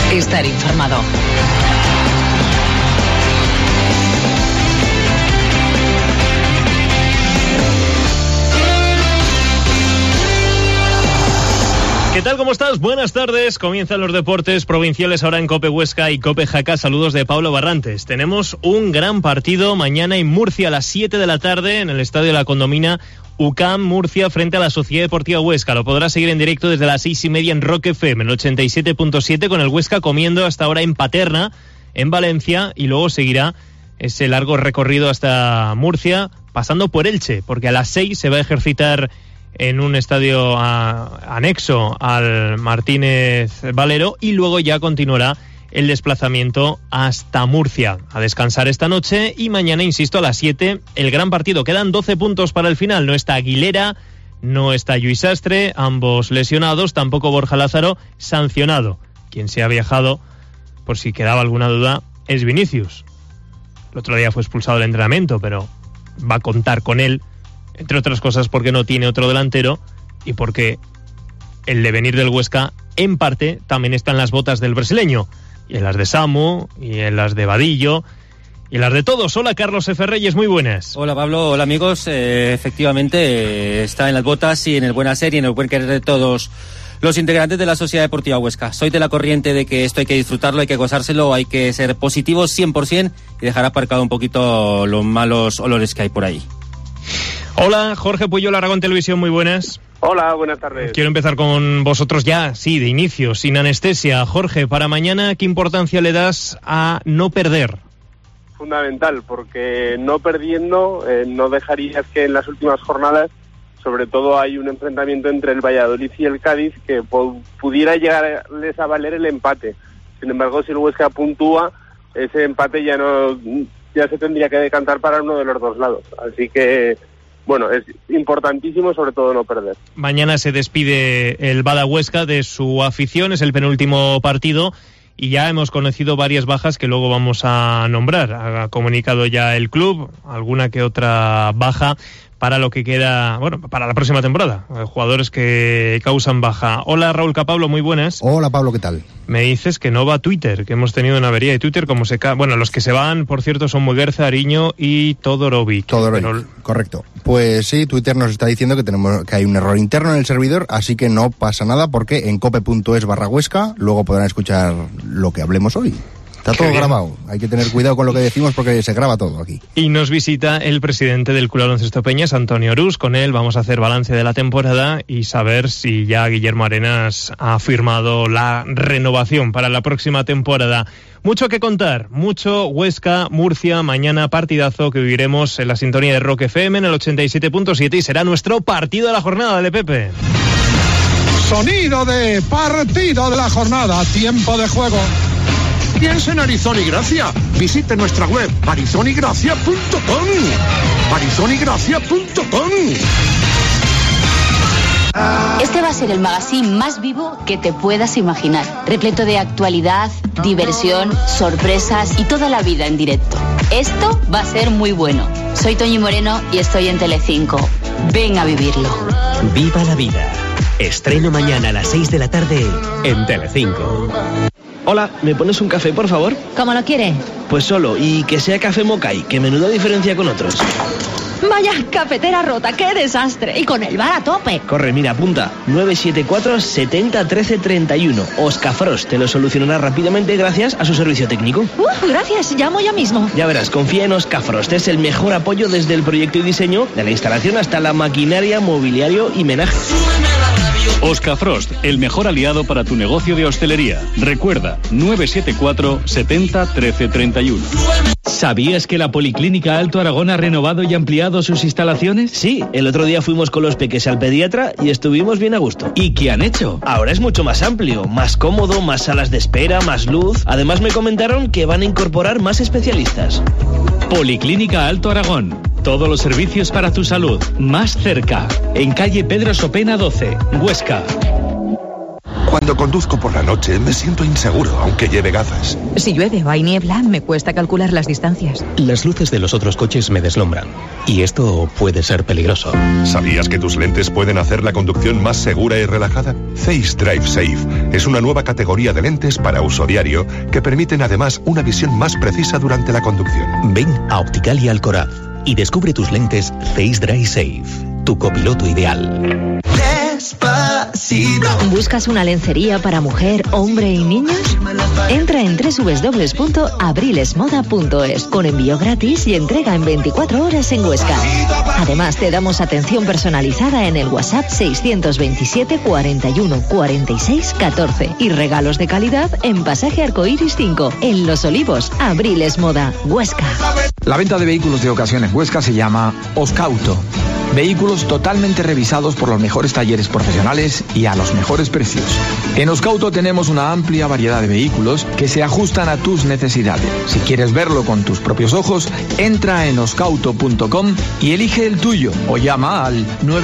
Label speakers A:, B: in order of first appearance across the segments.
A: estar informado.
B: ¿Qué tal? ¿Cómo estás? Buenas tardes. Comienzan los deportes provinciales ahora en COPE Huesca y COPE Jaca. Saludos de Pablo Barrantes. Tenemos un gran partido mañana en Murcia a las 7 de la tarde en el Estadio de la Condomina. UCAM Murcia frente a la Sociedad Deportiva Huesca. Lo podrás seguir en directo desde las 6:30 en Rock FM, en el 87.7, con el Huesca comiendo hasta ahora en Paterna, en Valencia, y luego seguirá ese largo recorrido hasta Murcia, pasando por Elche, porque a las 6 se va a ejercitar en un estadio anexo al Martínez Valero, y luego ya continuará el desplazamiento hasta Murcia, a descansar esta noche, y mañana, insisto, a las 7, el gran partido. Quedan 12 puntos para el final. No está Aguilera, no está Lluís Sastre, ambos lesionados, tampoco Borja Lázaro, sancionado. Quien se ha viajado, por si quedaba alguna duda, es Vinicius. El otro día fue expulsado del entrenamiento, pero va a contar con él, entre otras cosas porque no tiene otro delantero y porque el devenir del Huesca, en parte, también está en las botas del brasileño, y en las de Samu, y en las de Vadillo, y en las de todos. Hola, Carlos F. Reyes, muy buenas.
C: Hola, Pablo, hola, amigos. Efectivamente, está en las botas y en el buen hacer y en el buen querer de todos los integrantes de la Sociedad Deportiva Huesca. Soy de la corriente de que esto hay que disfrutarlo, hay que gozárselo, hay que ser positivos 100% y dejar aparcado un poquito los malos olores que hay por ahí.
B: Hola, Jorge Puyol, Aragón Televisión, muy buenas.
D: Hola, buenas tardes.
B: Quiero empezar con vosotros ya, sí, de inicio, sin anestesia. Jorge, para mañana, ¿qué importancia le das a no perder?
D: Fundamental, porque no perdiendo no dejarías que en las últimas jornadas, sobre todo, hay un enfrentamiento entre el Valladolid y el Cádiz que pudiera llegarles a valer el empate. Sin embargo, si el Huesca puntúa, ese empate ya se tendría que decantar para uno de los dos lados. Así que, bueno, es importantísimo sobre todo no perder. Mañana se despide el Bada Huesca de su afición, es el penúltimo partido y ya hemos conocido varias bajas que luego vamos a nombrar. Ha comunicado ya el club alguna que otra baja para lo que queda, bueno, para la próxima temporada. Jugadores que causan baja. Hola, Raúl Capablo, muy buenas.
E: Hola, Pablo, ¿qué tal?
B: Me dices que no va Twitter, que hemos tenido una avería de Twitter, bueno, los que se van, por cierto, son Muguerza, Ariño y Todorovic.
E: Correcto. Pues sí, Twitter nos está diciendo que hay un error interno en el servidor, así que no pasa nada porque en cope.es/Huesca luego podrán escuchar lo que hablemos hoy. Está todo grabado, hay que tener cuidado con lo que decimos porque se graba todo aquí.
B: Y nos visita el presidente del Club Baloncesto Peñas, Antonio Orús. Con él vamos a hacer balance de la temporada y saber si ya Guillermo Arenas ha firmado la renovación para la próxima temporada. Mucho que contar, mucho. Huesca, Murcia, mañana partidazo que viviremos en la sintonía de Rock FM en el 87.7 y será nuestro partido de la jornada, de Pepe.
F: Sonido de partido de la jornada, tiempo de juego. Piensa en Arizona y Gracia. Visite nuestra web arizonigracia.com. arizonigracia.com.
G: Este va a ser el magazine más vivo que te puedas imaginar, repleto de actualidad, diversión, sorpresas y toda la vida en directo. Esto va a ser muy bueno. Soy Toñi Moreno y estoy en Telecinco. Ven a vivirlo.
H: Viva la vida. Estreno mañana a las 6 de la tarde en Telecinco.
I: Hola, ¿me pones un café, por favor?
J: ¿Cómo lo quiere?
I: Pues solo, y que sea café Mokai, que menuda diferencia con otros.
J: Vaya, cafetera rota, qué desastre. Y con el bar a tope.
I: Corre, mira, apunta. 974 70 13 31. Oscar Frost te lo solucionará rápidamente gracias a su servicio técnico.
J: Gracias, llamo ya mismo.
I: Ya verás, confía en Oscar Frost. Es el mejor apoyo desde el proyecto y diseño, de la instalación hasta la maquinaria, mobiliario y menaje.
K: Oscar Frost, el mejor aliado para tu negocio de hostelería. Recuerda, 974 70 13 31.
L: ¿Sabías que la Policlínica Alto Aragón ha renovado y ampliado sus instalaciones?
I: Sí, el otro día fuimos con los peques al pediatra y estuvimos bien a gusto.
L: ¿Y qué han hecho?
I: Ahora es mucho más amplio, más cómodo, más salas de espera, más luz. Además me comentaron que van a incorporar más especialistas.
L: Policlínica Alto Aragón. Todos los servicios para tu salud, más cerca. En calle Pedro Sopena 12, Huesca.
A: Cuando conduzco por la noche me siento inseguro, aunque lleve gafas.
M: Si llueve o hay niebla, me cuesta calcular las distancias.
N: Las luces de los otros coches me deslumbran. Y esto puede ser peligroso.
A: ¿Sabías que tus lentes pueden hacer la conducción más segura y relajada? Zeiss Drive Safe es una nueva categoría de lentes para uso diario que permiten además una visión más precisa durante la conducción.
N: Ven a Opticalia Alcoraz y descubre tus lentes Zeiss Drive Safe, tu copiloto ideal.
J: ¿Buscas una lencería para mujer, hombre y niños? Entra en www.abrilesmoda.es con envío gratis y entrega en 24 horas en Huesca. Además, te damos atención personalizada en el WhatsApp 627 41 46 14 y regalos de calidad en Pasaje Arcoiris 5, en Los Olivos. Abriles Moda, Huesca.
O: La venta de vehículos de ocasión en Huesca se llama Oscauto. Vehículos totalmente revisados por los mejores talleres profesionales y a los mejores precios. En Oscauto tenemos una amplia variedad de vehículos que se ajustan a tus necesidades. Si quieres verlo con tus propios ojos, entra en oscauto.com y elige el tuyo o llama al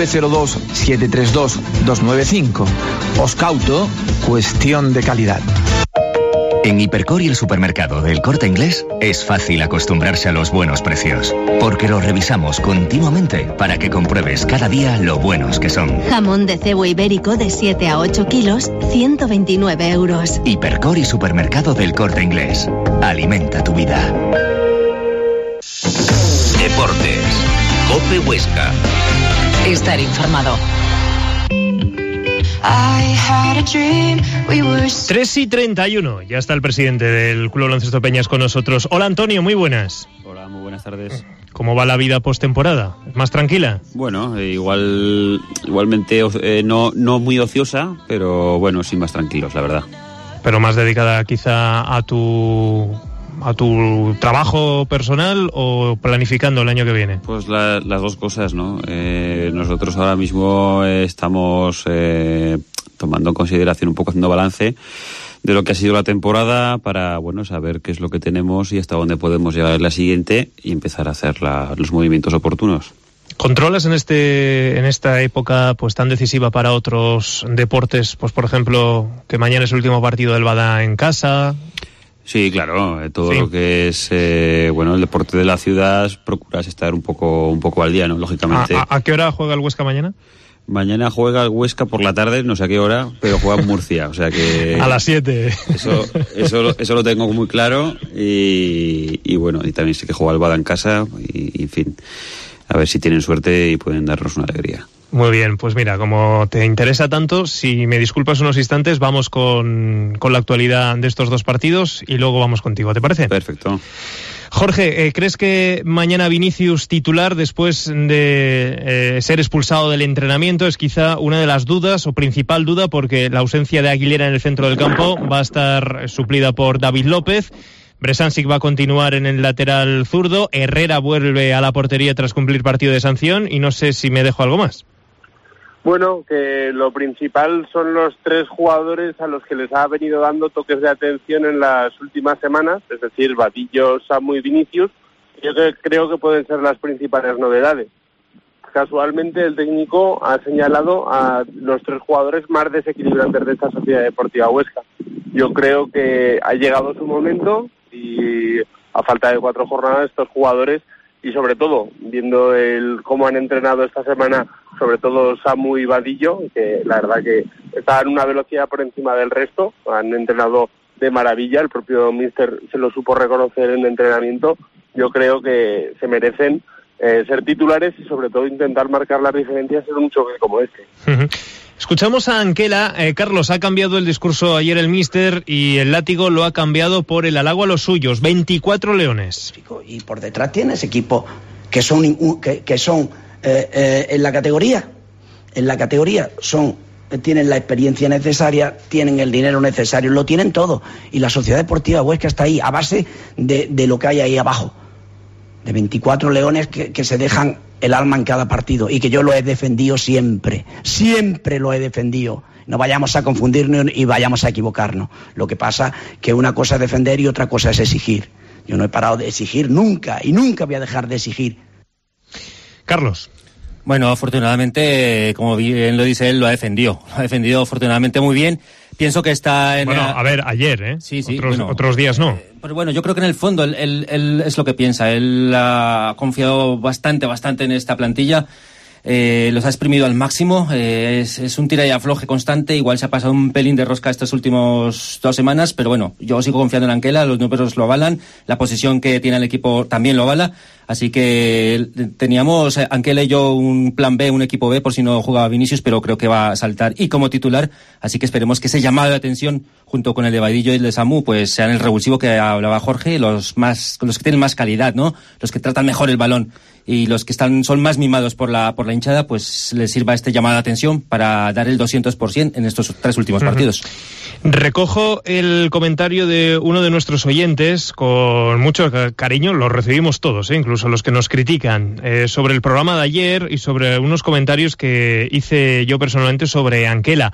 O: 902-732-295. Oscauto, cuestión de calidad.
P: En Hipercor y el supermercado del Corte Inglés es fácil acostumbrarse a los buenos precios, porque los revisamos continuamente para que compruebes cada día lo buenos que son.
J: Jamón de cebo ibérico de 7 a 8 kilos, 129 euros.
P: Hipercor y supermercado del Corte Inglés. Alimenta tu vida.
Q: Deportes. COPE Huesca.
M: Estar informado.
B: 3:31, ya está el presidente del Club Baloncesto Peñas con nosotros. Hola Antonio, muy buenas.
C: Hola, muy buenas tardes.
B: ¿Cómo va la vida postemporada? ¿Más tranquila?
C: Bueno, igualmente no muy ociosa, pero bueno, sí más tranquilos, la verdad.
B: Pero más dedicada quizá a tu trabajo personal o planificando el año que viene.
C: Pues las dos cosas, ¿no? Nosotros ahora mismo estamos tomando en consideración un poco, haciendo balance de lo que ha sido la temporada para, bueno, saber qué es lo que tenemos y hasta dónde podemos llegar en la siguiente y empezar a hacer los movimientos oportunos.
B: ¿Controlas en esta época pues tan decisiva para otros deportes, pues por ejemplo, que mañana es el último partido del Bada en casa?
C: Sí, claro, todo lo que es el deporte de la ciudad, procuras estar un poco al día, ¿no? Lógicamente.
B: ¿A qué hora juega el Huesca mañana?
C: Mañana juega el Huesca por la tarde, no sé a qué hora, pero juega en Murcia, o sea que...
B: A las 7.
C: Eso lo tengo muy claro y bueno, y también sé que juega el Bada en casa y en fin, a ver si tienen suerte y pueden darnos una alegría.
B: Muy bien, pues mira, como te interesa tanto, si me disculpas unos instantes, vamos con la actualidad de estos dos partidos y luego vamos contigo, ¿te parece?
C: Perfecto.
B: Jorge, ¿crees que mañana Vinicius titular después de ser expulsado del entrenamiento es quizá una de las dudas o principal duda, porque la ausencia de Aguilera en el centro del campo va a estar suplida por David López? Bresansic va a continuar en el lateral zurdo, Herrera vuelve a la portería tras cumplir partido de sanción y no sé si me dejo algo más.
D: Bueno, que lo principal son los tres jugadores a los que les ha venido dando toques de atención en las últimas semanas, es decir, Vadillo, Samu y Vinicius. Yo creo que pueden ser las principales novedades. Casualmente el técnico ha señalado a los tres jugadores más desequilibrantes de esta Sociedad Deportiva Huesca. Yo creo que ha llegado su momento y a falta de 4 jornadas estos jugadores, y sobre todo viendo cómo han entrenado esta semana, sobre todo Samu y Vadillo, que la verdad que están a una velocidad por encima del resto, han entrenado de maravilla, el propio míster se lo supo reconocer en el entrenamiento. Yo creo que se merecen ser titulares y sobre todo intentar marcar las diferencias en un choque como este.
B: Escuchamos a Anquela. Carlos, ha cambiado el discurso ayer el míster y el látigo lo ha cambiado por el halago a los suyos. 24 leones.
R: Y por detrás tienes equipos que son en la categoría tienen la experiencia necesaria, tienen el dinero necesario, lo tienen todo. Y la Sociedad Deportiva Huesca está ahí a base de lo que hay ahí abajo. De 24 leones que se dejan el alma en cada partido y que yo lo he defendido siempre lo he defendido. No vayamos a confundirnos y vayamos a equivocarnos. Lo que pasa que una cosa es defender y otra cosa es exigir. Yo no he parado de exigir nunca y nunca voy a dejar de exigir.
B: Carlos.
C: Bueno, afortunadamente, como bien lo dice él, lo ha defendido afortunadamente muy bien. Pienso que está en...
B: Bueno, a ver, ayer, ¿eh?
C: Sí,
B: otros días no.
C: Pero bueno, yo creo que en el fondo él es lo que piensa. Él ha confiado bastante en esta plantilla. Los ha exprimido al máximo. Es un tira y afloje constante. Igual se ha pasado un pelín de rosca estas últimas 2 semanas, pero bueno, yo sigo confiando en Anquela. Los números lo avalan. La posición que tiene el equipo también lo avala. Así que teníamos Anquela y yo un plan B, un equipo B, por si no jugaba Vinicius, pero creo que va a saltar y como titular. Así que esperemos que ese llamado de atención, junto con el de Vadillo y el de Samu, pues sean el revulsivo que hablaba Jorge, los que tienen más calidad, ¿no? Los que tratan mejor el balón y los que son más mimados por la hinchada, pues les sirva este llamado de atención para dar el 200% en estos 3 últimos partidos.
B: Recojo el comentario de uno de nuestros oyentes con mucho cariño, lo recibimos todos, incluso los que nos critican, sobre el programa de ayer y sobre unos comentarios que hice yo personalmente sobre Anquela.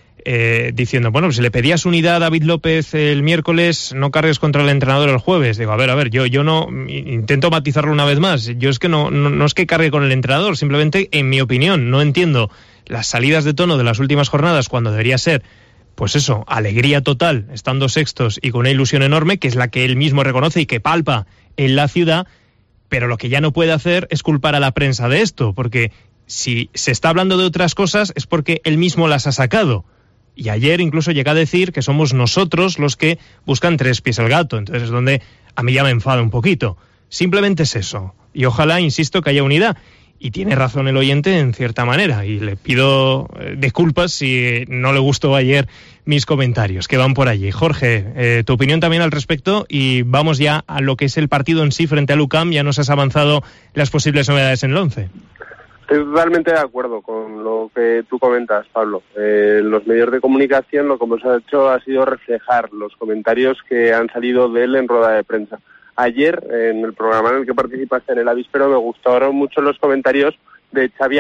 B: Diciendo, bueno, si le pedías unidad a David López el miércoles, no cargues contra el entrenador el jueves. Digo, a ver, yo no, intento matizarlo una vez más, yo es que no es que cargue con el entrenador, simplemente, en mi opinión, no entiendo las salidas de tono de las últimas jornadas cuando debería ser, pues eso, alegría total, estando sextos y con una ilusión enorme, que es la que él mismo reconoce y que palpa en la ciudad, pero lo que ya no puede hacer es culpar a la prensa de esto, porque si se está hablando de otras cosas es porque él mismo las ha sacado. Y ayer incluso llega a decir que somos nosotros los que buscan 3 pies al gato. Entonces es donde a mí ya me enfada un poquito. Simplemente es eso. Y ojalá, insisto, que haya unidad. Y tiene razón el oyente en cierta manera. Y le pido disculpas si no le gustó ayer mis comentarios, que van por allí. Jorge, tu opinión también al respecto. Y vamos ya a lo que es el partido en sí frente al UCAM. Ya nos has avanzado las posibles novedades en el 11.
D: Estoy totalmente de acuerdo con lo que tú comentas, Pablo. Los medios de comunicación lo que hemos hecho ha sido reflejar los comentarios que han salido de él en rueda de prensa. Ayer, en el programa en el que participaste en el Avíspero, me gustaron mucho los comentarios de Xavi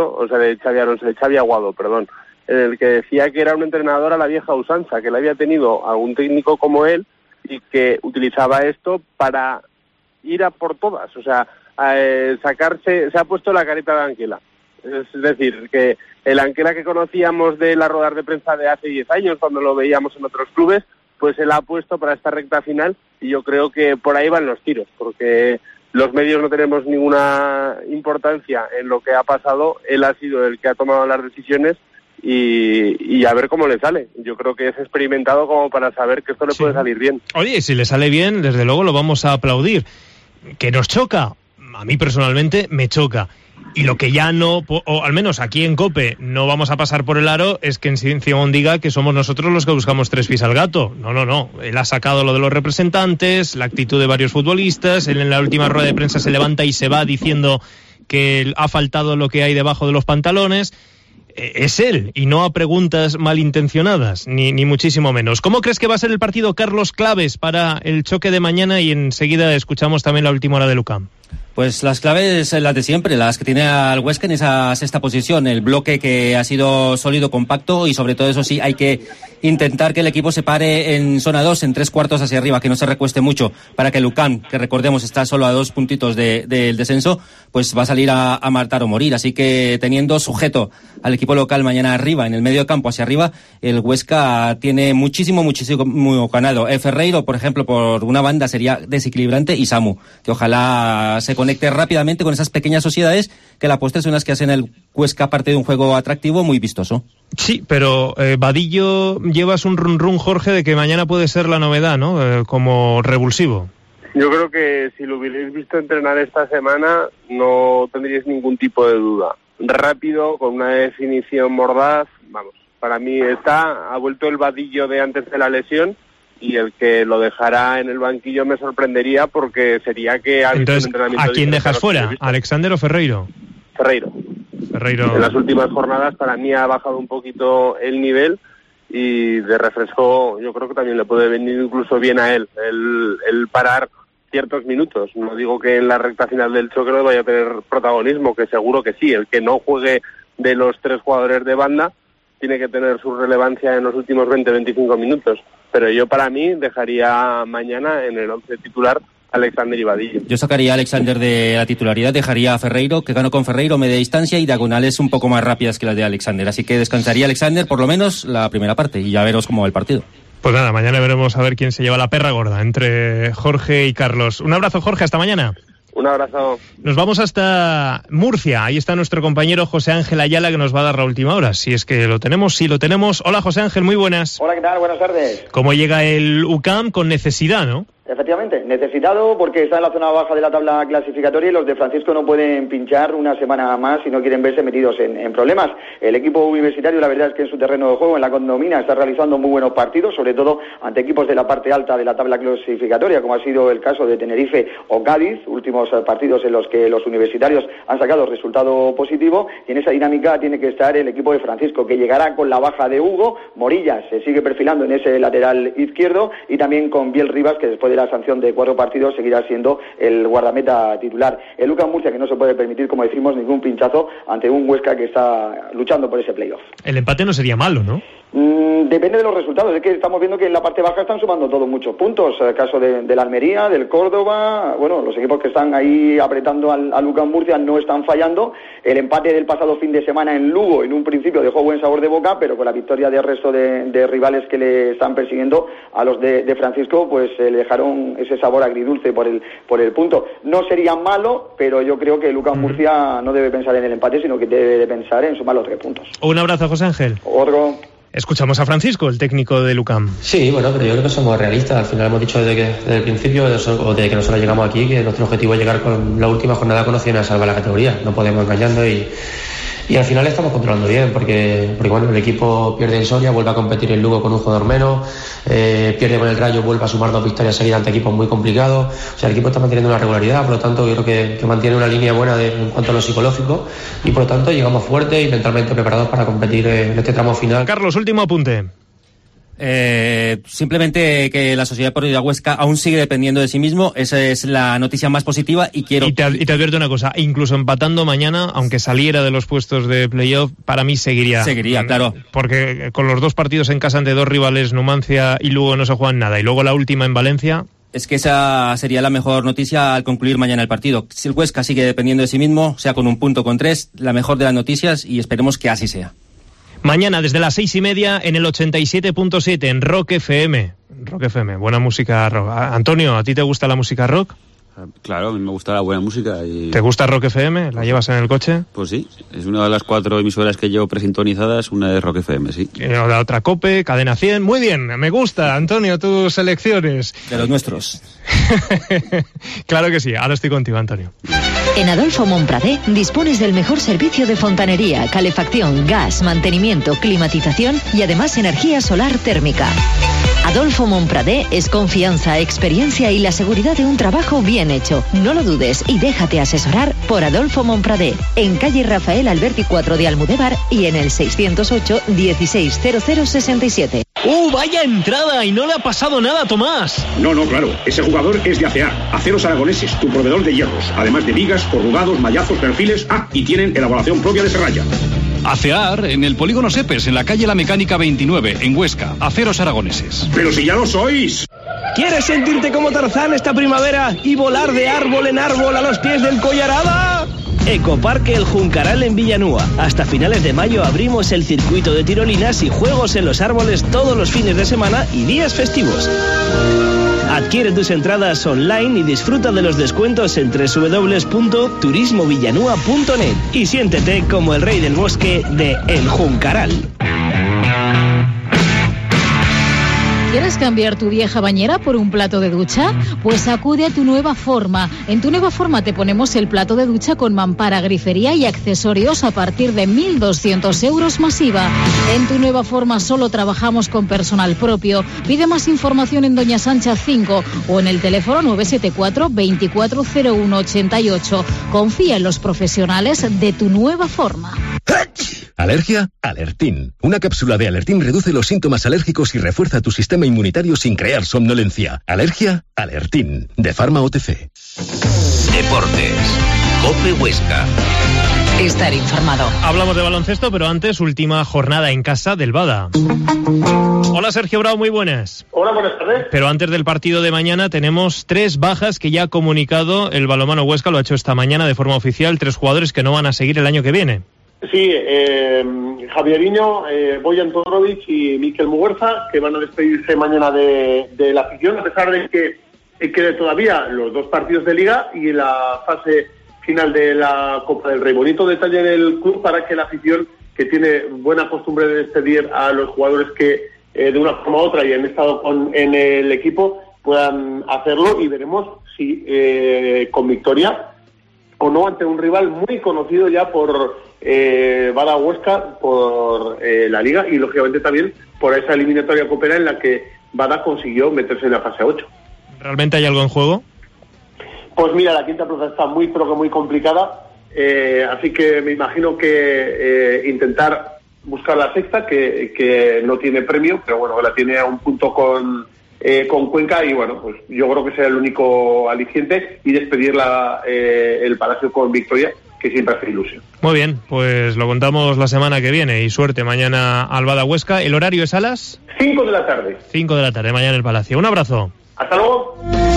D: Aguado, en el que decía que era un entrenador a la vieja usanza, que le había tenido a un técnico como él y que utilizaba esto para ir a por todas, o sea, se ha puesto la careta de Anquela. Es decir, que el Anquela que conocíamos de las ruedas de prensa de hace 10 años, cuando lo veíamos en otros clubes, pues él ha puesto para esta recta final, y yo creo que por ahí van los tiros, porque los medios no tenemos ninguna importancia en lo que ha pasado. Él ha sido el que ha tomado las decisiones y a ver cómo le sale. Yo creo que es experimentado como para saber que esto le puede salir bien.
B: Oye, si le sale bien, desde luego lo vamos a aplaudir. ¿Que nos choca? A mí personalmente me choca. Y lo que ya no, o al menos aquí en COPE, no vamos a pasar por el aro, es que en Simón diga que somos nosotros los que buscamos 3 pies al gato. No. Él ha sacado lo de los representantes, la actitud de varios futbolistas. Él en la última rueda de prensa se levanta y se va diciendo que ha faltado lo que hay debajo de los pantalones. Es él, y no a preguntas malintencionadas, ni muchísimo menos. ¿Cómo crees que va a ser el partido, Carlos, claves para el choque de mañana? Y enseguida escuchamos también la última hora de UCAM.
C: Pues las claves, las de siempre, las que tiene al Huesca en esa sexta posición, el bloque que ha sido sólido, compacto, y sobre todo eso sí, hay que intentar que el equipo se pare en zona 2, en 3 cuartos hacia arriba, que no se recueste mucho, para que el UCAM, que recordemos está solo a 2 puntitos del descenso, pues va a salir a matar o morir. Así que teniendo sujeto al equipo local mañana arriba, en el medio campo hacia arriba, el Huesca tiene muchísimo ganado. Ferreiro, por ejemplo, por una banda sería desequilibrante, y Samu, que ojalá se conecte rápidamente con esas pequeñas sociedades, que la postre son las que hacen el Huesca parte de un juego atractivo muy vistoso.
B: Sí, pero Vadillo, llevas un run, Jorge, de que mañana puede ser la novedad, ¿no? Como revulsivo.
D: Yo creo que si lo hubierais visto entrenar esta semana no tendríais ningún tipo de duda. Rápido, con una definición mordaz, vamos, para mí ha vuelto el Vadillo de antes de la lesión, y el que lo dejará en el banquillo me sorprendería, porque sería que ha visto un entrenamiento.
B: ¿A quién dejas fuera? ¿Alexander o Ferreiro?
D: Ferreiro. En las últimas jornadas para mí ha bajado un poquito el nivel, y de refresco yo creo que también le puede venir incluso bien a él el parar ciertos minutos. No digo que en la recta final del choque no vaya a tener protagonismo, que seguro que sí. El que no juegue de los 3 jugadores de banda tiene que tener su relevancia en los últimos 20-25 minutos. Pero yo para mí dejaría mañana en el 11 titular Alexander y Vadillo.
C: Yo sacaría a Alexander de la titularidad, dejaría a Ferreiro, que ganó con Ferreiro media distancia y diagonales un poco más rápidas que las de Alexander. Así que descansaría Alexander por lo menos la primera parte y ya veros cómo va el partido.
B: Pues nada, mañana veremos a ver quién se lleva la perra gorda entre Jorge y Carlos. Un abrazo, Jorge, hasta mañana.
D: Un abrazo.
B: Nos vamos hasta Murcia. Ahí está nuestro compañero José Ángel Ayala, que nos va a dar la última hora. Si es que lo tenemos, sí lo tenemos. Hola, José Ángel, muy buenas.
S: Hola, ¿qué tal? Buenas tardes.
B: ¿Cómo llega el UCAM? Con necesidad, ¿no?
S: Efectivamente, necesitado porque está en la zona baja de la tabla clasificatoria y los de Francisco no pueden pinchar una semana más si no quieren verse metidos en problemas. El equipo universitario, la verdad es que en su terreno de juego, en la condomina, está realizando muy buenos partidos, sobre todo ante equipos de la parte alta de la tabla clasificatoria, como ha sido el caso de Tenerife o Cádiz, últimos partidos en los que los universitarios han sacado resultado positivo, y en esa dinámica tiene que estar el equipo de Francisco, que llegará con la baja de Hugo. Morillas se sigue perfilando en ese lateral izquierdo, y también con Biel Rivas, que después de la sanción de 4 partidos seguirá siendo el guardameta titular. El UCAM Murcia, que no se puede permitir, como decimos, ningún pinchazo ante un Huesca que está luchando por ese playoff.
B: El empate no sería malo, ¿no?
S: Depende de los resultados. Es que estamos viendo que en la parte baja están sumando todos muchos puntos. El caso de la Almería, del Córdoba, bueno, los equipos que están ahí apretando al UCAM Murcia no están fallando. El empate del pasado fin de semana en Lugo, en un principio dejó buen sabor de boca, pero con la victoria del resto de rivales que le están persiguiendo a los de Francisco, pues le dejaron ese sabor agridulce por el punto. No sería malo, pero yo creo que el UCAM Murcia no debe pensar en el empate, sino que debe de pensar en sumar los 3 puntos.
B: Un abrazo, José Ángel.
S: Otro.
B: Escuchamos a Francisco, el técnico del UCAM.
T: Sí, bueno, pero yo creo que somos realistas. Al final hemos dicho desde el principio, o desde que nosotros llegamos aquí, que nuestro objetivo es llegar con la última jornada con opciones a salvar la categoría. No podemos engañarnos y al final estamos controlando bien, porque bueno, el equipo pierde en Soria, vuelve a competir en Lugo con un jugador menos, pierde con el Rayo, vuelve a sumar 2 victorias seguidas ante equipos muy complicados. O sea, el equipo está manteniendo una regularidad, por lo tanto yo creo que mantiene una línea buena en cuanto a lo psicológico, y por lo tanto llegamos fuertes y mentalmente preparados para competir en este tramo final.
B: Carlos, último apunte.
C: Simplemente que la Sociedad Deportiva Huesca aún sigue dependiendo de sí mismo. Esa es la noticia más positiva y quiero...
B: Y te advierto una cosa, incluso empatando mañana, aunque saliera de los puestos de playoff, para mí seguiría,
C: claro.
B: Porque con los 2 partidos en casa ante 2 rivales, Numancia y Lugo, no se juegan nada, y luego la última en Valencia...
C: Es que esa sería la mejor noticia al concluir mañana el partido. Si el Huesca sigue dependiendo de sí mismo, sea con 1 punto, con 3, la mejor de las noticias, y esperemos que así sea.
B: Mañana desde las 6:30 en el 87.7 en Rock FM. Rock FM, buena música rock. Antonio, ¿a ti te gusta la música rock?
U: Claro, a mí me gusta la buena música.
B: ¿Te gusta Rock FM? ¿La llevas en el coche?
U: Pues sí, es una de las 4 emisoras que llevo presintonizadas, una es Rock FM, sí.
B: La otra Cope, Cadena 100. Muy bien, me gusta, Antonio, tus elecciones.
C: De los nuestros.
B: Claro que sí, ahora estoy contigo, Antonio.
J: En Adolfo Montpradé dispones del mejor servicio de fontanería, calefacción, gas, mantenimiento, climatización y además energía solar térmica. Adolfo Montpradé es confianza, experiencia y la seguridad de un trabajo bien hecho. No lo dudes y déjate asesorar por Adolfo Montpradé, en calle Rafael Alberti 4 de Almudévar y en el 608 160067.
B: ¡Vaya entrada! Y no le ha pasado nada a Tomás.
V: No, claro. Ese jugador es de ACEAR, Aceros Aragoneses, tu proveedor de hierros. Además de vigas, corrugados, mallazos, perfiles. Y tienen elaboración propia de serralla.
K: ACEAR en el Polígono Sepes, en la calle La Mecánica 29, en Huesca. Aceros Aragoneses.
V: ¡Pero si ya lo sois!
I: ¿Quieres sentirte como Tarzán esta primavera y volar de árbol en árbol a los pies del Collarada? Ecoparque El Juncaral en Villanúa. Hasta finales de mayo abrimos el circuito de tirolinas y juegos en los árboles todos los fines de semana y días festivos. Adquiere tus entradas online y disfruta de los descuentos en www.turismovillanua.net y siéntete como el rey del bosque de El Juncaral.
W: ¿Quieres cambiar tu vieja bañera por un plato de ducha? Pues acude a Tu Nueva Forma. En Tu Nueva Forma te ponemos el plato de ducha con mampara, grifería y accesorios a partir de 1.200 euros masiva. En Tu Nueva Forma solo trabajamos con personal propio. Pide más información en Doña Sancha 5 o en el teléfono 974 240188. Confía en los profesionales de Tu Nueva Forma.
X: ¿Alergia? Alertin. Una cápsula de Alertin reduce los síntomas alérgicos y refuerza tu sistema inmunitario sin crear somnolencia. ¿Alergia? Alertin. De Pharma OTC.
Q: Deportes. COPE Huesca.
M: Estar informado.
B: Hablamos de baloncesto, pero antes, última jornada en casa del Bada. Hola Sergio Bravo, muy buenas.
E: Hola, buenas tardes.
B: Pero antes del partido de mañana tenemos 3 bajas que ya ha comunicado el Balonmano Huesca, lo ha hecho esta mañana de forma oficial, 3 jugadores que no van a seguir el año que viene.
E: Sí, Javieriño, Boyan Todorovic y Mikel Muguerza, que van a despedirse mañana de la afición, a pesar de que quede todavía los 2 partidos de Liga y la fase final de la Copa del Rey. Bonito detalle del club para que la afición, que tiene buena costumbre de despedir a los jugadores que de una forma u otra y han estado en el equipo, puedan hacerlo, y veremos si con victoria o no ante un rival muy conocido ya por Bada Huesca, por la Liga y lógicamente también por esa eliminatoria copera en la que Bada consiguió meterse en la fase 8.
B: ¿Realmente hay algo en juego?
E: Pues mira, la quinta plaza está muy pero que muy complicada, así que me imagino que intentar buscar la sexta, que no tiene premio, pero bueno, la tiene a un punto con Cuenca, y bueno, pues yo creo que será el único aliciente, y despedir el Palacio con victoria, que siempre hace ilusión.
B: Muy bien, pues lo contamos la semana que viene, y suerte mañana al Bada Huesca. ¿El horario es a las?
E: 5 de la tarde.
B: 5 de la tarde, mañana en el Palacio. Un abrazo.
E: Hasta luego.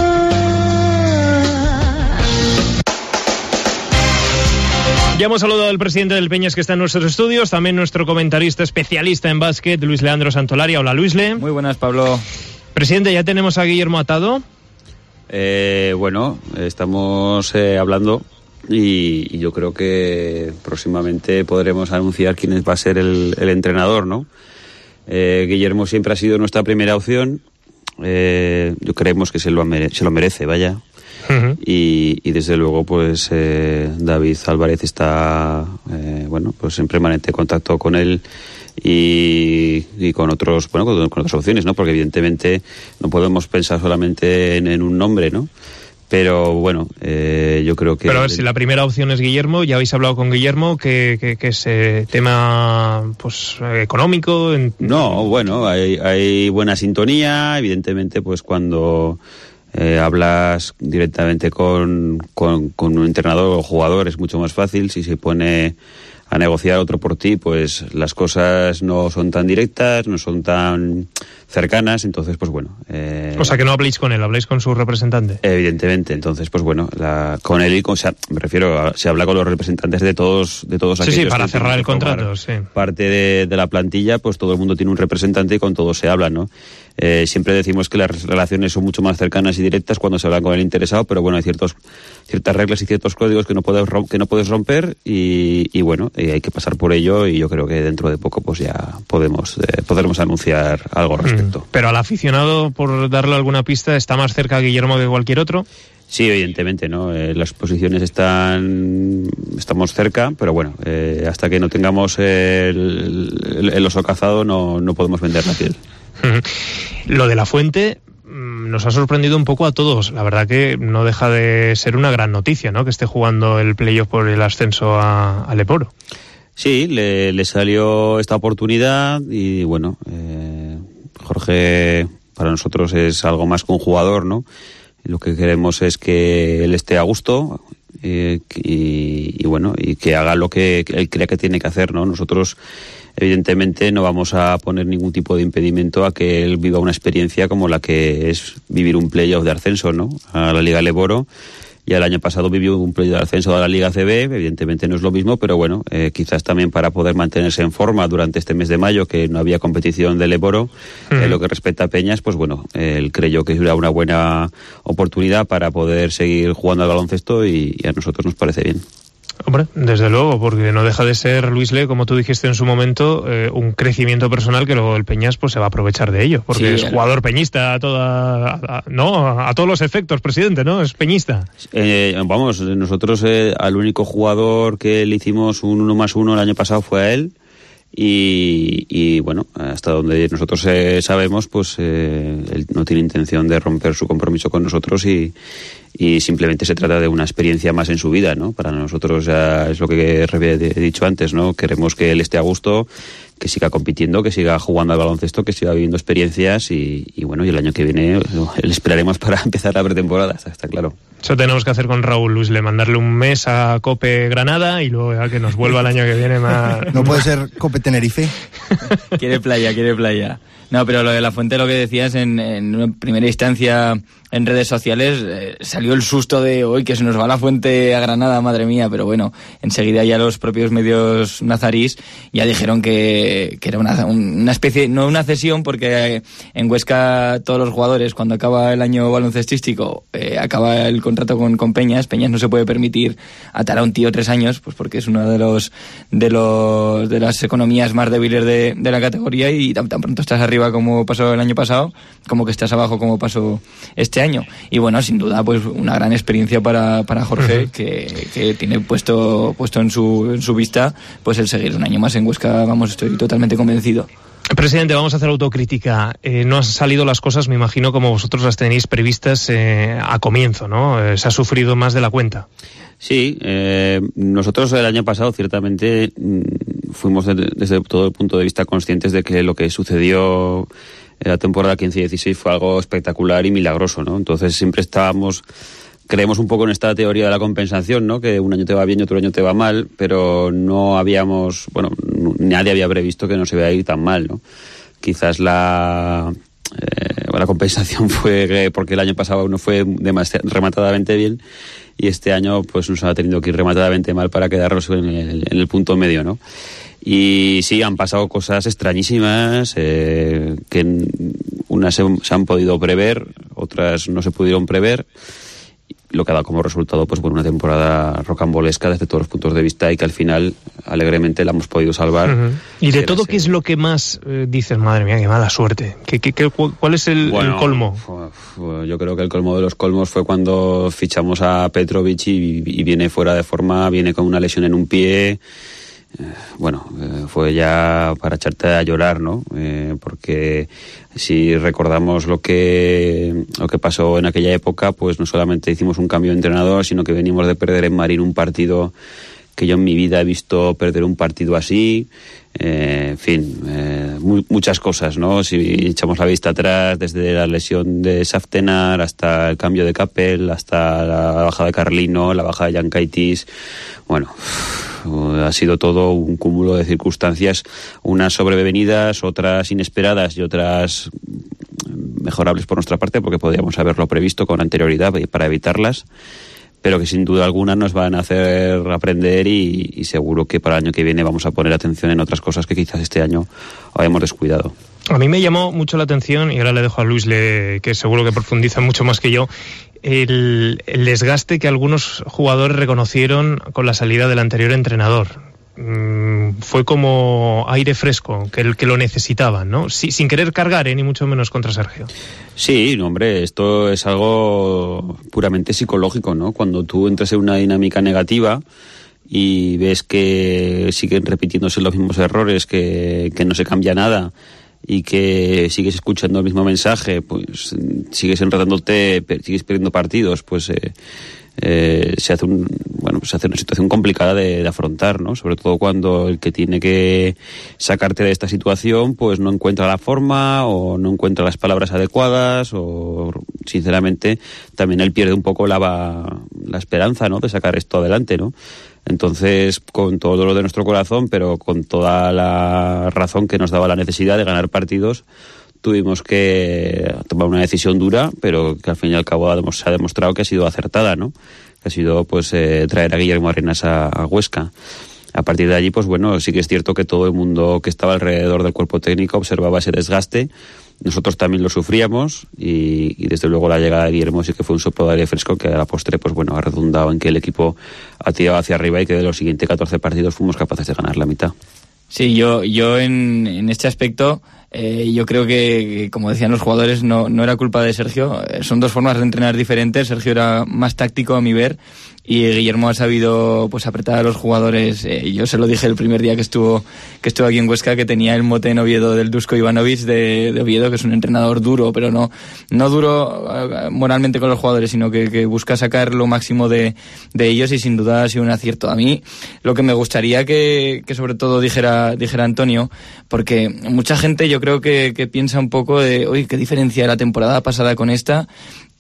B: Ya hemos saludado al presidente del Peñas, que está en nuestros estudios, también nuestro comentarista especialista en básquet, Luis Leandro Santolaria. Hola, Luisle.
F: Muy buenas, Pablo.
B: Presidente, ¿ya tenemos a Guillermo atado?
U: Bueno, estamos hablando y yo creo que próximamente podremos anunciar quién va a ser el entrenador, ¿no? Guillermo siempre ha sido nuestra primera opción. Yo creemos que se lo merece, vaya. Uh-huh. Y desde luego pues David Álvarez está pues en permanente contacto con él y con otros con otras opciones, ¿no? Porque evidentemente no podemos pensar solamente en un nombre, ¿no? Pero bueno, yo creo que...
B: Pero a ver, si la primera opción es Guillermo, ya habéis hablado con Guillermo, que es tema pues económico...
U: No, bueno, hay buena sintonía, evidentemente pues cuando... hablas directamente con un entrenador o jugador, es mucho más fácil. Si se pone a negociar otro por ti, pues las cosas no son tan directas, no son tan cercanas, entonces pues bueno...
B: O sea, que no habléis con él, habléis con su representante.
U: Evidentemente, entonces pues bueno, con él y me refiero, se habla con los representantes de todos aquellos...
B: Sí, para cerrar el contrato, sí.
U: Parte de la plantilla, pues todo el mundo tiene un representante y con todos se habla, ¿no? Siempre decimos que las relaciones son mucho más cercanas y directas cuando se habla con el interesado, pero bueno, hay ciertas reglas y ciertos códigos que no puedes romper y bueno, hay que pasar por ello, y yo creo que dentro de poco pues ya podremos anunciar algo al respecto.
B: Pero al aficionado, por darle alguna pista, ¿está más cerca Guillermo que cualquier otro?
U: Sí, evidentemente, ¿no? Las posiciones estamos cerca, pero bueno, hasta que no tengamos el oso cazado no podemos vender la piel.
B: Lo de La Fuente nos ha sorprendido un poco a todos. La verdad que no deja de ser una gran noticia, ¿no? Que esté jugando el playoff por el ascenso a Leporo.
U: Sí, le salió esta oportunidad y bueno, Jorge para nosotros es algo más que un jugador, ¿no? Lo que queremos es que él esté a gusto y bueno, y que haga lo que él crea que tiene que hacer, ¿no? Nosotros evidentemente no vamos a poner ningún tipo de impedimento a que él viva una experiencia como la que es vivir un playoff de ascenso, ¿no? A la Liga Leboro. Ya el año pasado vivió un playoff de ascenso a la Liga CB, evidentemente no es lo mismo, pero bueno, quizás también para poder mantenerse en forma durante este mes de mayo, que no había competición de Leboro, lo que respecta a Peñas, pues bueno, él creyó que era una buena oportunidad para poder seguir jugando al baloncesto y a nosotros nos parece bien.
B: Hombre, desde luego, porque no deja de ser, Luisle, como tú dijiste en su momento, un crecimiento personal que luego el Peñas pues se va a aprovechar de ello, porque sí, es jugador peñista a todos los efectos, presidente, ¿no? Es peñista.
U: Vamos, nosotros al único jugador que le hicimos un 1+1 el año pasado fue a él. Y bueno, hasta donde nosotros sabemos, pues él no tiene intención de romper su compromiso con nosotros y simplemente se trata de una experiencia más en su vida, ¿no? Para nosotros ya es lo que he dicho antes, ¿no? Queremos que él esté a gusto, que siga compitiendo, que siga jugando al baloncesto, que siga viviendo experiencias y bueno, y el año que viene le esperaremos para empezar la pretemporada, está claro.
B: Eso tenemos que hacer con Raúl Luis, mandarle un mes a Cope Granada y luego ya que nos vuelva el año que viene más...
F: ¿No puede ser Cope Tenerife?
C: Quiere playa. No, pero lo de La Fuente, lo que decías en una primera instancia en redes sociales, salió el susto de hoy que se nos va La Fuente a Granada, madre mía, pero bueno, enseguida ya los propios medios nazarís ya dijeron que era una especie, no una cesión, porque en Huesca todos los jugadores, cuando acaba el año baloncestístico, acaba el contrato con Peñas no se puede permitir atar a un tío 3 años, pues porque es una de las economías más débiles de la categoría, y tan pronto estás arriba como pasó el año pasado, como que estás abajo como pasó este año. Y bueno, sin duda, pues una gran experiencia para Jorge, que tiene puesto en su vista pues el seguir un año más en Huesca. Vamos, estoy totalmente convencido.
B: Presidente, vamos a hacer autocrítica. No han salido las cosas, me imagino, como vosotros las tenéis previstas a comienzo, ¿no? Se ha sufrido más de la cuenta.
U: Sí, nosotros el año pasado ciertamente fuimos desde todo el punto de vista conscientes de que lo que sucedió en la temporada 15-16 fue algo espectacular y milagroso, ¿no? Entonces siempre creemos un poco en esta teoría de la compensación, ¿no? Que un año te va bien y otro año te va mal, pero nadie había previsto que no se iba a ir tan mal, ¿no? Quizás la compensación fue porque el año pasado no fue rematadamente bien y este año pues nos ha tenido que ir rematadamente mal para quedarnos en el punto medio, ¿no? Y sí, han pasado cosas extrañísimas que unas se han podido prever, otras no se pudieron prever, lo que ha dado como resultado pues una temporada rocambolesca desde todos los puntos de vista y que al final alegremente la hemos podido salvar.
B: Uh-huh. Y de todo, ¿qué es lo que más dices, madre mía, qué mala suerte? ¿Cuál es el colmo?
U: Yo creo que el colmo de los colmos fue cuando fichamos a Petrovic y viene fuera de forma, viene con una lesión en un pie. Fue ya para echarte a llorar, ¿no? Porque si recordamos lo que pasó en aquella época, pues no solamente hicimos un cambio de entrenador, sino que venimos de perder en Marín un partido que yo en mi vida he visto perder un partido así. Muchas cosas, ¿no? Si echamos la vista atrás, desde la lesión de Saftenar hasta el cambio de Capel, hasta la baja de Carlino, la baja de Yankaitis, ha sido todo un cúmulo de circunstancias, unas sobrevenidas, otras inesperadas y otras mejorables por nuestra parte, porque podríamos haberlo previsto con anterioridad para evitarlas, pero que sin duda alguna nos van a hacer aprender y seguro que para el año que viene vamos a poner atención en otras cosas que quizás este año hayamos descuidado.
B: A mí me llamó mucho la atención, y ahora le dejo a Luis, que seguro que profundiza mucho más que yo, el desgaste que algunos jugadores reconocieron con la salida del anterior entrenador. Fue como aire fresco, que lo necesitaban, ¿no? Sin querer cargar, ni mucho menos contra Sergio.
U: Sí, no, hombre, esto es algo puramente psicológico, ¿no? Cuando tú entras en una dinámica negativa y ves que siguen repitiéndose los mismos errores, que no se cambia nada y que sigues escuchando el mismo mensaje, pues sigues enredándote, sigues perdiendo partidos, pues se hace una situación complicada de afrontar, ¿no? Sobre todo cuando el que tiene que sacarte de esta situación pues no encuentra la forma o no encuentra las palabras adecuadas, o sinceramente también él pierde un poco la esperanza, ¿no? De sacar esto adelante, ¿no? Entonces, con todo el dolor de nuestro corazón, pero con toda la razón que nos daba la necesidad de ganar partidos, tuvimos que tomar una decisión dura, pero que al fin y al cabo se ha demostrado que ha sido acertada, ¿no? Que ha sido pues traer a Guillermo Arenas a Huesca. A partir de allí, pues sí que es cierto que todo el mundo que estaba alrededor del cuerpo técnico observaba ese desgaste. Nosotros también lo sufríamos y desde luego la llegada de Guillermo sí que fue un soplo de aire fresco que a la postre ha redundado en que el equipo ha tirado hacia arriba y que de los siguientes 14 partidos fuimos capaces de ganar la mitad.
C: Sí, yo en este aspecto yo creo que, como decían los jugadores, no era culpa de Sergio. Son dos formas de entrenar diferentes. Sergio era más táctico a mi ver y Guillermo ha sabido pues apretar a los jugadores. Yo se lo dije el primer día que estuvo aquí en Huesca, que tenía el mote en Oviedo del Dusko Ivanovic de Oviedo, que es un entrenador duro, pero no duro moralmente con los jugadores, sino que busca sacar lo máximo de ellos, y sin duda ha sido un acierto. A mí lo que me gustaría que sobre todo dijera Antonio, porque mucha gente yo creo que piensa un poco de, oye, qué diferencia de la temporada pasada con esta.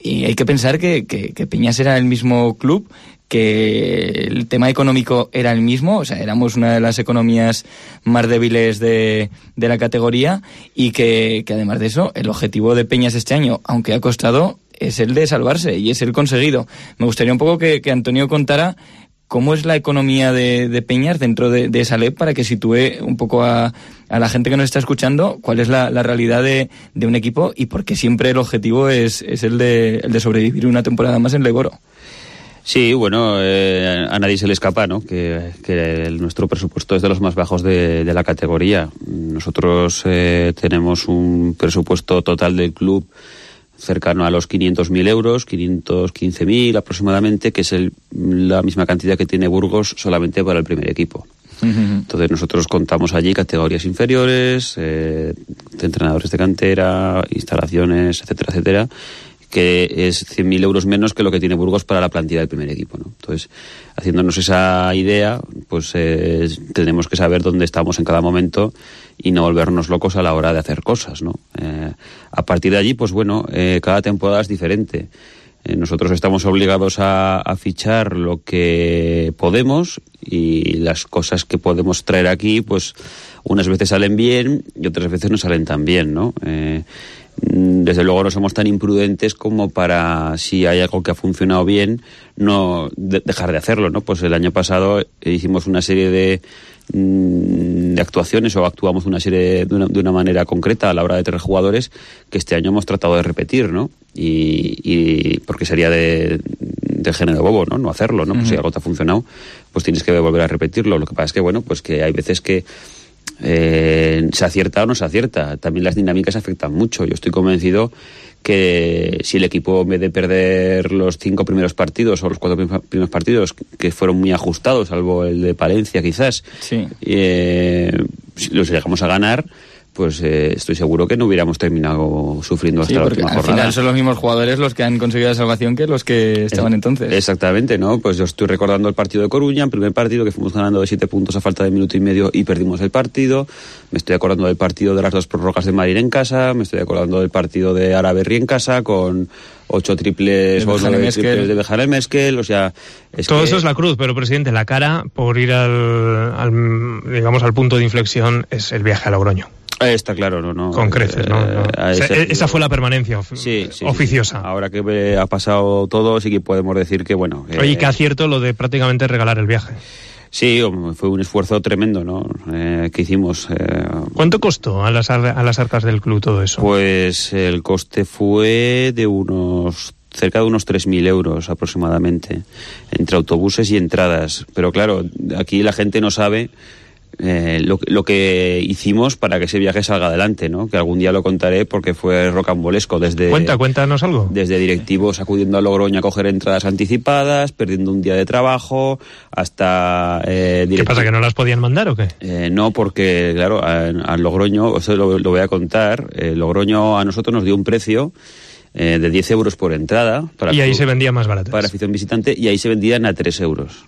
A: Y hay que pensar que Peñas era el mismo club, que el tema económico era el mismo, o sea, éramos una de las economías más débiles de la categoría, y que además de eso, el objetivo de Peñas este año, aunque ha costado, es el de salvarse, y es el conseguido. Me gustaría un poco que Antonio contara cómo es la economía de Peñas dentro de esa LEP, para que sitúe un poco a la gente que nos está escuchando cuál es la realidad de un equipo, y por qué siempre el objetivo es el de sobrevivir una temporada más en Leboro.
U: Sí, bueno, a nadie se le escapa, ¿no? Que nuestro presupuesto es de los más bajos de la categoría. Nosotros tenemos un presupuesto total del club cercano a los 500.000 euros, 515.000 aproximadamente, que es la misma cantidad que tiene Burgos solamente para el primer equipo. Entonces nosotros contamos allí categorías inferiores, de entrenadores de cantera, instalaciones, etcétera, etcétera, que es 100.000 euros menos que lo que tiene Burgos para la plantilla del primer equipo, ¿no? Entonces, haciéndonos esa idea, pues tenemos que saber dónde estamos en cada momento y no volvernos locos a la hora de hacer cosas, ¿no? A partir de allí, pues bueno, cada temporada es diferente. Nosotros estamos obligados a fichar lo que podemos, y las cosas que podemos traer aquí, pues unas veces salen bien y otras veces no salen tan bien, ¿no? Desde luego no somos tan imprudentes como para, si hay algo que ha funcionado bien, no dejar de hacerlo, ¿no? Pues el año pasado hicimos una serie de actuaciones, o actuamos una serie de una manera concreta a la hora de traer jugadores, que este año hemos tratado de repetir, ¿no? Y porque sería del género bobo, ¿no? No hacerlo, ¿no? Pues si algo te ha funcionado, pues tienes que volver a repetirlo. Lo que pasa es que, bueno, pues que hay veces que se acierta o no se acierta. También las dinámicas afectan mucho. Yo estoy convencido que si el equipo, en vez de perder los 5 primeros partidos o los 4 primeros partidos, que fueron muy ajustados, salvo el de Palencia quizás,
A: sí,
U: si los llegamos a ganar, pues estoy seguro que no hubiéramos terminado sufriendo hasta la última jornada.
A: Al final son los mismos jugadores los que han conseguido la salvación que los que estaban entonces.
U: Exactamente, ¿no? Pues yo estoy recordando el partido de Coruña, el primer partido, que fuimos ganando de 7 puntos a falta de minuto y medio y perdimos el partido. Me estoy acordando del partido de las 2 prórrogas de Madrid en casa. Me estoy acordando del partido de Araberri en casa con 8 triples o 9 triples de Bejar el Mesquel. O sea,
B: todo eso es la cruz, pero presidente, la cara por ir al punto de inflexión es el viaje a Logroño.
U: Está claro, no.
B: Con creces, ¿no? Esa fue la permanencia oficiosa.
U: Sí. Ahora que ha pasado todo, sí que podemos decir que, bueno...
B: Oye, qué acierto lo de prácticamente regalar el viaje.
U: Sí, fue un esfuerzo tremendo, ¿no? Que hicimos.
B: ¿Cuánto costó a las arcas del club todo eso?
U: Pues el coste fue de cerca de unos 3.000 euros aproximadamente, entre autobuses y entradas. Pero claro, aquí la gente no sabe lo que hicimos para que ese viaje salga adelante, ¿no? Que algún día lo contaré porque fue rocambolesco.
B: Cuéntanos algo.
U: Desde directivos acudiendo a Logroño a coger entradas anticipadas, perdiendo un día de trabajo, hasta...
B: ¿Qué pasa, que no las podían mandar o qué?
U: No, porque claro, a Logroño, eso lo voy a contar, Logroño a nosotros nos dio un precio de 10 euros por entrada.
B: Y ahí se vendía más barato.
U: Para afición visitante, y ahí se vendían a 3 euros.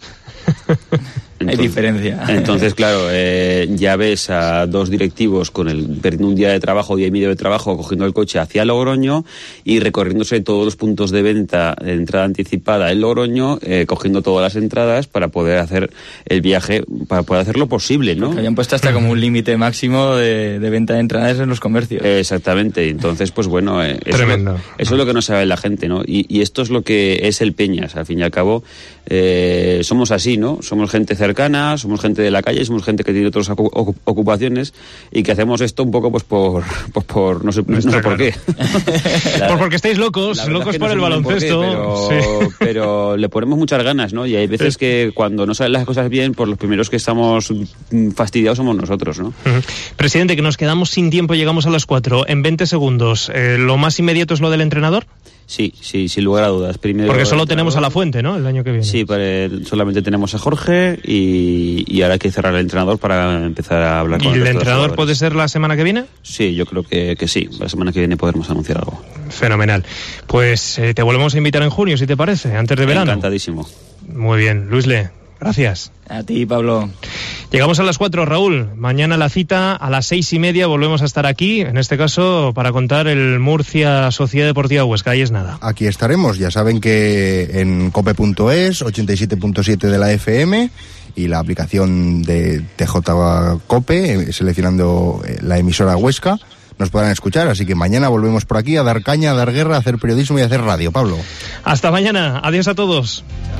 A: Hay diferencia.
U: Entonces, claro, ya ves a 2 directivos perdiendo un día de trabajo, día y medio de trabajo, cogiendo el coche hacia Logroño y recorriéndose todos los puntos de venta de entrada anticipada en Logroño, cogiendo todas las entradas para poder hacer el viaje, para poder hacerlo posible, ¿no?
A: Porque habían puesto hasta como un límite máximo de venta de entradas en los comercios.
U: Exactamente. Entonces, pues bueno,
B: tremendo.
U: Eso es lo que no sabe la gente, ¿no? Y esto es lo que es el Peñas, al fin y al cabo. Somos así, ¿no? Somos gente cercana, somos gente de la calle, somos gente que tiene otras ocupaciones, y que hacemos esto un poco pues por no sé por qué.
B: Porque estáis locos por el baloncesto.
U: Pero le ponemos muchas ganas, ¿no? Y hay veces que cuando no salen las cosas bien, pues los primeros que estamos fastidiados somos nosotros, ¿no?
B: Presidente, que nos quedamos sin tiempo, llegamos a las 4. En 20 segundos, ¿lo más inmediato es lo del entrenador?
U: Sí, sin lugar a dudas. Primero,
B: porque solo tenemos a La Fuente, ¿no? El año que viene.
U: Sí, solamente tenemos a Jorge y ahora hay que cerrar el entrenador para empezar a hablar con
B: ¿Y el entrenador puede ser la semana que viene?
U: Sí, yo creo que sí. La semana que viene podremos anunciar algo.
B: Fenomenal. Pues te volvemos a invitar en junio, si te parece, antes de verano.
U: Encantadísimo.
B: Muy bien. Luisle, gracias.
A: A ti, Pablo.
B: Llegamos a las 4, Raúl. Mañana la cita a las 6:30 volvemos a estar aquí, en este caso para contar el Murcia Sociedad Deportiva Huesca. Ahí es nada.
F: Aquí estaremos, ya saben que en cope.es, 87.7 de la FM y la aplicación de TJ Cope, seleccionando la emisora Huesca, nos podrán escuchar, así que mañana volvemos por aquí a dar caña, a dar guerra, a hacer periodismo y a hacer radio. Pablo.
B: Hasta mañana, adiós a todos.